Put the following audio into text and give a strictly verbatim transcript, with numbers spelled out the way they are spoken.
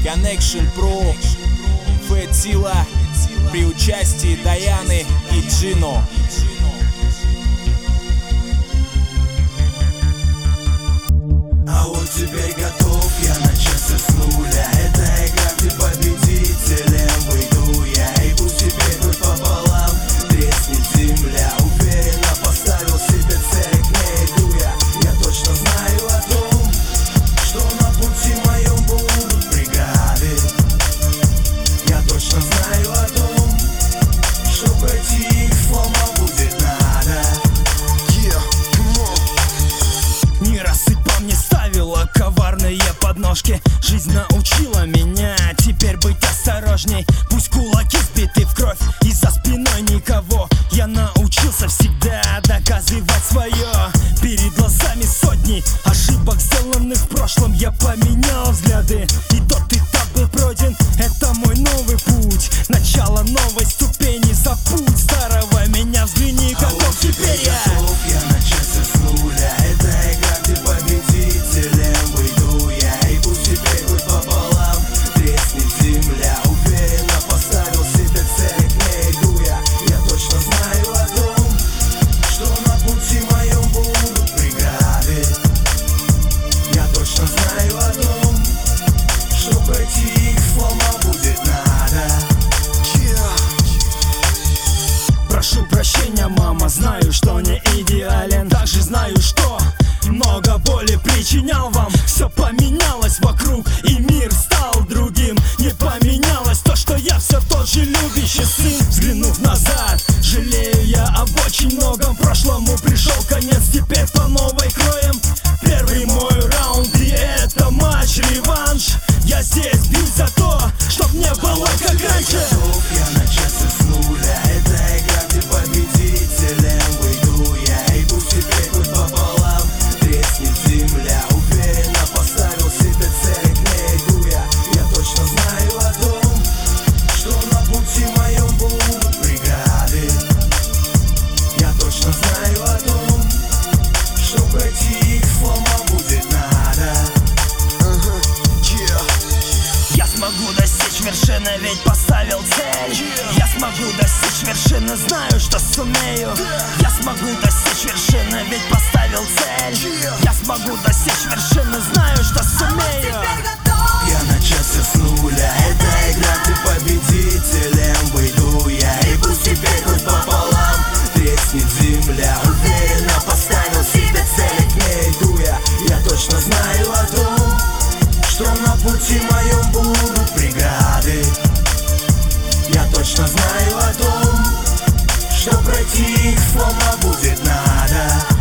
Connection Pro, Фэтила при участии Даяны и Джино. А вот теперь готов я начаться с нуля. Это игра, где победителем выйду я. И пусть теперь хоть пополам треснет земля. Уверенно поставил себе цель, к ней иду я. Я точно знаю о том, что на пути моем будут преграды. Я точно знаю о том, что пройти их слома будет надо. Yeah, come on. Не раз и по мне ставила коварные подножки. Жизнь научила меня теперь быть осторожней. Пусть кулаки сбиты в кровь и за спиной никого. Я научился всегда доказывать свое. Перед глазами сотни ошибок, сделанных в прошлом. Я поменял взгляды, и тот этап был пройден. Это мой новый путь, начало новой ступени. За путь старого меня взгляни, каков теперь я. Готов я начаться с нуля. Это игра, где победителем выйду я. И пусть теперь хоть пополам треснет земля. Уверенно поставил себе цель, к ней иду я. Я точно знаю о том, что на пути моем будут преграды. Я точно знаю о том, что пройти их слома будет надо. Прошу прощения, мама, знаю, что не идеален. Также знаю, что много боли причинял вам. Все поменялось вокруг, и мир стал другим. Не поменялось то, что я все тот же любящий сын. Взглянув назад, жалею я об очень многом. Прошлому пришел конец, теперь по новой кроем. Первый мой раунд, и это матч-реванш. Я здесь бьюсь за то, чтоб не было как раньше. Готов я начаться с нуля. Это игра, где победителем выйду я. И пусть теперь хоть пополам треснет земля. Уверенно поставил себе цель, к ней иду я. Я точно знаю о том, что на пути моем будут преграды. Я точно знаю о том, что пройти их слома будет надо. Я смогу достичь вершины, ведь поставил цель. Я смогу достичь вершины, знаю, что сумею. Я смогу достичь вершины, ведь поставил цель. Я смогу достичь вершины, знаю, что сумею. Я начаться с нуля. Это игра, где победителем выйду я. И пусть теперь хоть пополам треснет земля. Уверенно поставил себе цель, к ней иду я. Я точно знаю о том, что на пути моем будут преграды. Я точно знаю о том, что пройти их слома будет надо.